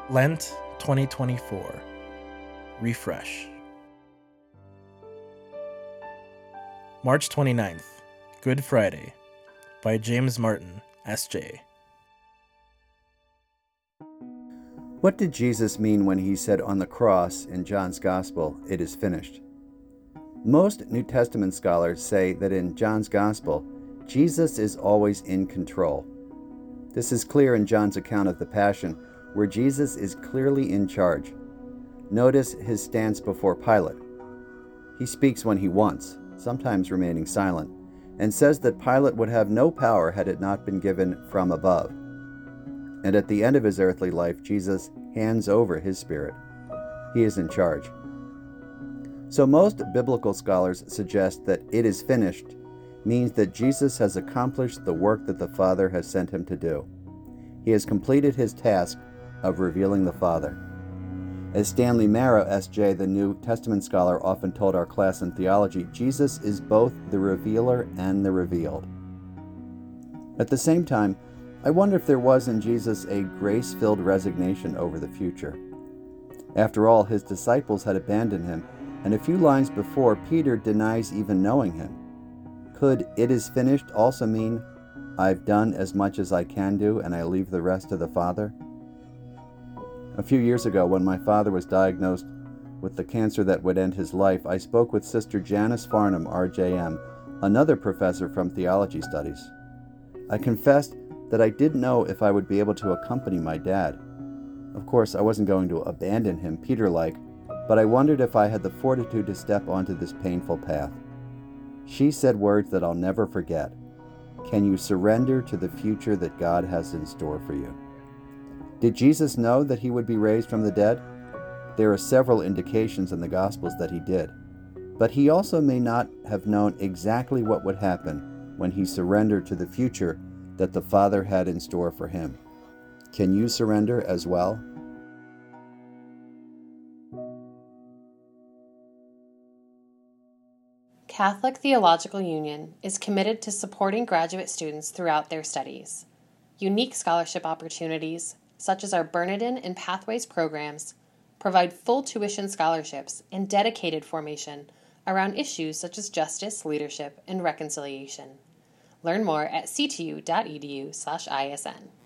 Lent 2024. Refresh. March 29th, Good Friday, by James Martin, S.J. What did Jesus mean when he said on the cross in John's Gospel, "It is finished"? Most New Testament scholars say that in John's Gospel, Jesus is always in control. This is clear in John's account of the Passion, where Jesus is clearly in charge. Notice his stance before Pilate. He speaks when he wants, sometimes remaining silent, and says that Pilate would have no power had it not been given from above. And at the end of his earthly life, Jesus hands over his spirit. He is in charge. So most biblical scholars suggest that "it is finished" means that Jesus has accomplished the work that the Father has sent him to do. He has completed his task of revealing the Father. As Stanley Marrow, S.J., the New Testament scholar, often told our class in theology, Jesus is both the revealer and the revealed. At the same time, I wonder if there was in Jesus a grace-filled resignation over the future. After all, his disciples had abandoned him, and a few lines before, Peter denies even knowing him. Could "it is finished" also mean, I've done as much as I can do and I leave the rest to the Father? A few years ago, when my father was diagnosed with the cancer that would end his life, I spoke with Sister Janice Farnham, RJM, another professor from theology studies. I confessed that I didn't know if I would be able to accompany my dad. Of course, I wasn't going to abandon him, Peter-like, but I wondered if I had the fortitude to step onto this painful path. She said words that I'll never forget. Can you surrender to the future that God has in store for you? Did Jesus know that he would be raised from the dead? There are several indications in the Gospels that he did. But he also may not have known exactly what would happen when he surrendered to the future that the Father had in store for him. Can you surrender as well? Catholic Theological Union is committed to supporting graduate students throughout their studies. Unique scholarship opportunities, such as our Bernardin and Pathways programs, provide full tuition scholarships and dedicated formation around issues such as justice, leadership, and reconciliation. Learn more at ctu.edu/isn.